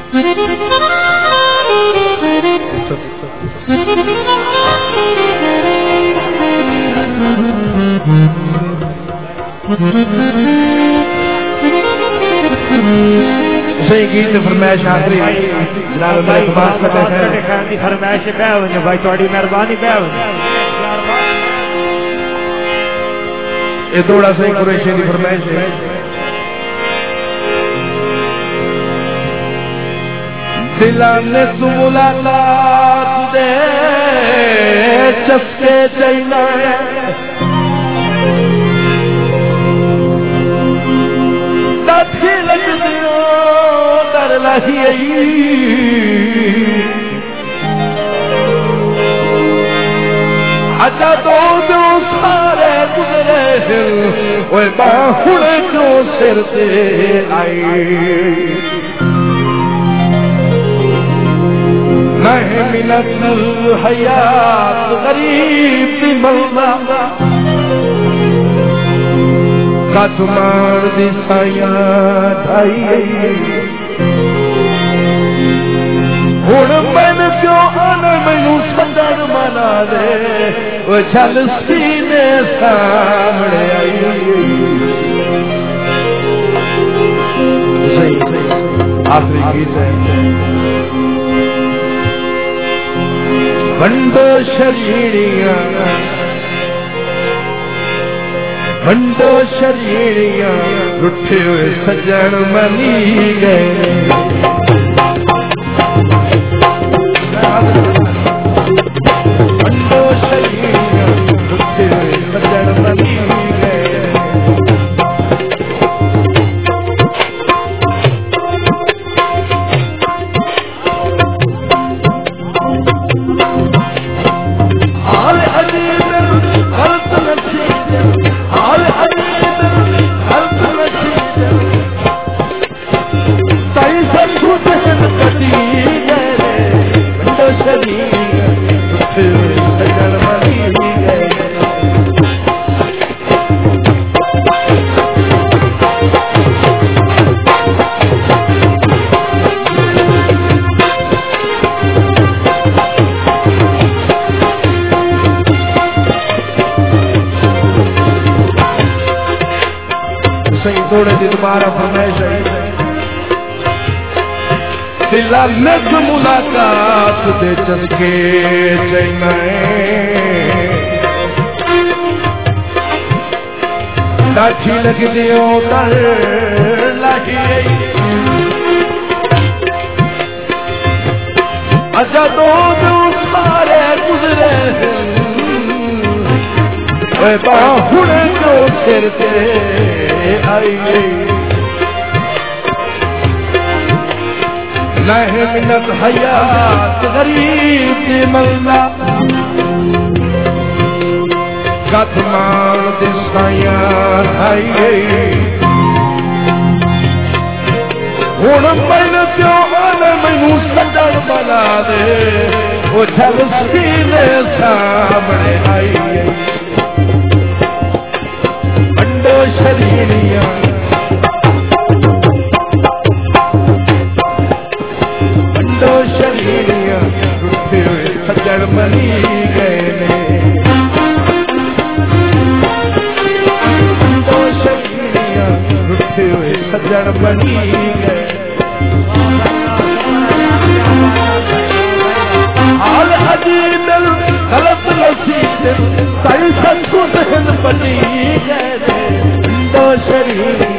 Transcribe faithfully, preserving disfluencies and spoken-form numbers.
सही गीत फरमाइश आखिरी जनाब मेरे पास कटे खैर दी फरमाइश पे वने भाई थोड़ी मेहरबानी पे वने ये थोड़ा सही कुरैशी दी फरमाइश है दिलाने सु मुलाकात दे चस्के चैना दादी लग दियो दर लही अच्छा तो जो सारे गुजरे वो बाहुड़ जो सिर से आई नहीं मिलत हयात गरीब दी मलमा कातुमार दी साया ढाई हुण मैन क्यों आने मैनू सदर मना दे वो चल सीने सामने आई आखिरी गीत है वंडो शरीरियां वंडो शरीरियां रुठे हुए सजन मनी गए वंडो शरीरियां रुठे हुए सजन मनी गए थोड़े दिन तुम्हारा फरमाइश है दिला नज मुलाकात दे चसके लाठी लग दियो तर लाठी अच्छा तो सारे गुजरे बाहुड़ जो सिर से आई नहीं मिलत हयात गरीब दी मलना गतमाल दी साया आई हुण मैन क्यों आने मैनू सजन बना दे वो चल सीने सामने आई वंडो शरीरियां वंडो शरीरियां रुठे हुए सजन मनी गए वंडो शरीरियां रुठे हुए सजन मनी गए हाल अजीब गलत नसीब साई संतु सहन बनी गए वंडो शरीरियां